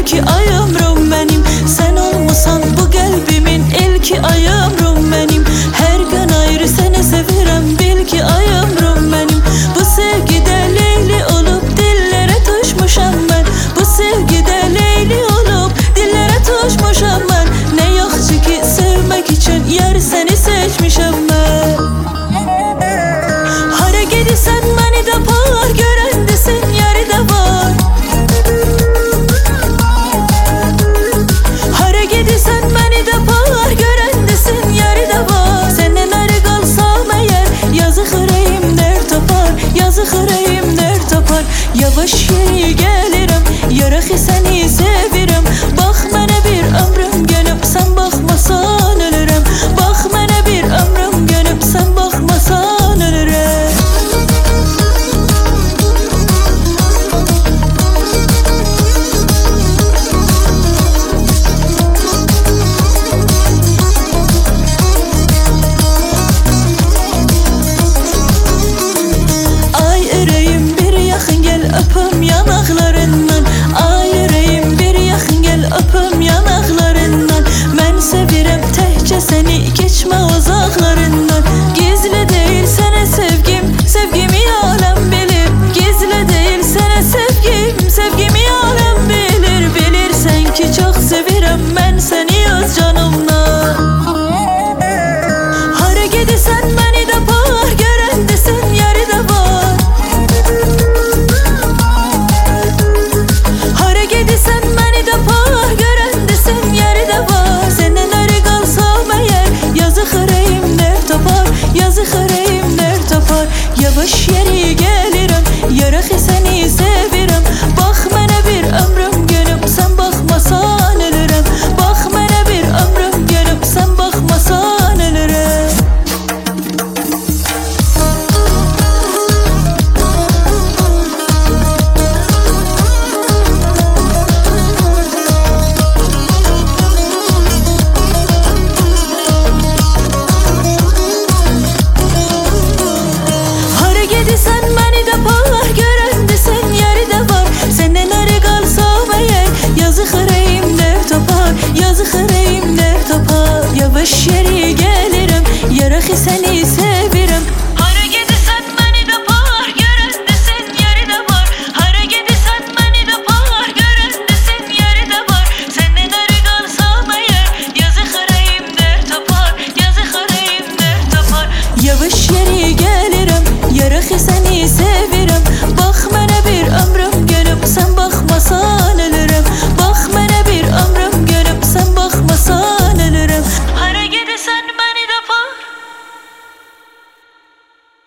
ki ay ömrüm benim. Sen olmasan bu kalbimin ilki ay ömrüm benim. Her gün ayrı seni severim bil ki ay ömrüm benim. Bu sevgide Leyli olup dillere tutmuşam ben. Bu sevgide Leyli olup dillere tutmuşam ben. Ne yaxşı ki sevmek için yer seni seçmişim ben. Hara gidisən beni de par, görendesin yeri de var. Hara gidisən beni de par, görendesin yeri de var. Senden ayrı kalsam eğer yazık yüreğim dert topar, yazık yüreğim dert topar. Yavaş yeri gelirim, yaraki seni sevirim. Bak bana bir ömrüm gönüp sen bakmasan ölürüm. Bak bana bir ömrüm gönüp sen bakmasan ölürüm. Öpüm yanaklarından, ay yüreğim bir yakın gel öpüm yanaklarından. Ben sevirem tehce seni geçme uzaklarından. Gizli değil sana sevgim, sevgimi alem bilir. Gizli değil sana sevgim, sevgimi alem bilir. Bilirsen ki çok sevirem ben seni öz canımdan. Hara gidisən beni de par, görendesin yeri de var. Sen beni de par, görendesin yeri de var. Senden ayrı kalsam eğer yazık yüreğim dert topar, yazık yüreğim dert topar. Yavaş yeri gelirim, yaraki seni sevirim. Bak bana bir ömrüm gönüp sen bakmasan ölürüm. Bak bana bir ömrüm gönüp sen bakmasan ölürüm. Sen beni de par, görendesin yeri de var. Senden ayrı kalsam eğer yazık yüreğim dert topar, yazık yüreğim dert topar. Yavaş yeri gelirim, yaraki sen